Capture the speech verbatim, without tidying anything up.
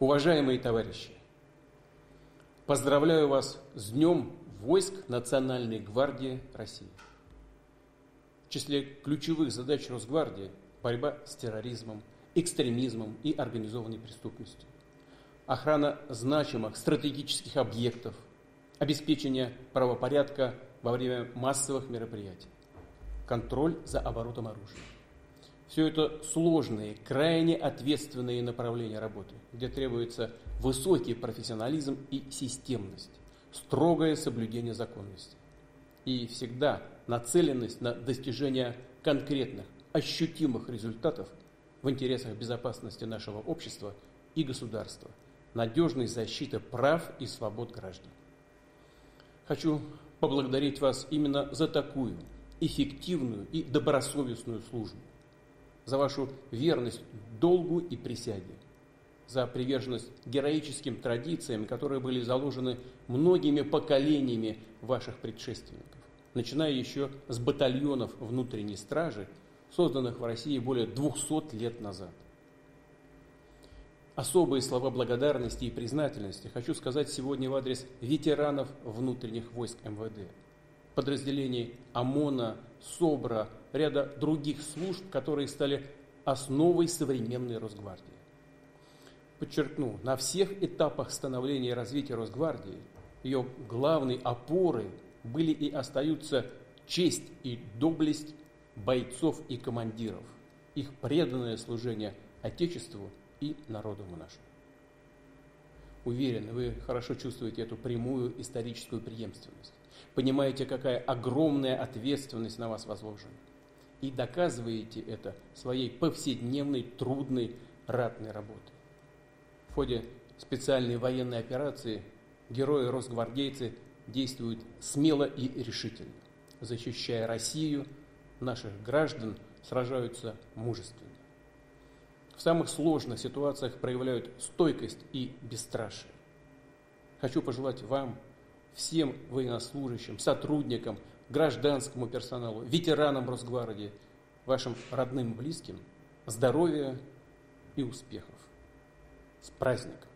Уважаемые товарищи, поздравляю вас с Днем войск Национальной гвардии России. В числе ключевых задач Росгвардии борьба с терроризмом, экстремизмом и организованной преступностью, охрана значимых стратегических объектов, обеспечение правопорядка во время массовых мероприятий, контроль за оборотом оружия. Все это сложные, крайне ответственные направления работы, где требуется высокий профессионализм и системность, строгое соблюдение законности и всегда нацеленность на достижение конкретных, ощутимых результатов в интересах безопасности нашего общества и государства, надежной защиты прав и свобод граждан. Хочу поблагодарить вас именно за такую эффективную и добросовестную службу, за вашу верность долгу и присяге, за приверженность героическим традициям, которые были заложены многими поколениями ваших предшественников, начиная еще с батальонов внутренней стражи, созданных в России более двухсот лет назад. Особые слова благодарности и признательности хочу сказать сегодня в адрес ветеранов внутренних войск эм вэ дэ, подразделений ОМОНа, СОБРа, ряда других служб, которые стали основой современной Росгвардии. Подчеркну, на всех этапах становления и развития Росгвардии ее главной опорой были и остаются честь и доблесть бойцов и командиров, их преданное служение Отечеству и народу нашему. Уверен, вы хорошо чувствуете эту прямую историческую преемственность, понимаете, какая огромная ответственность на вас возложена, и доказываете это своей повседневной, трудной, ратной работой. В ходе специальной военной операции герои-росгвардейцы действуют смело и решительно, защищая Россию, наших граждан, сражаются мужественно. В самых сложных ситуациях проявляют стойкость и бесстрашие. Хочу пожелать вам, всем военнослужащим, сотрудникам, гражданскому персоналу, ветеранам Росгвардии, вашим родным и близким здоровья и успехов. С праздником!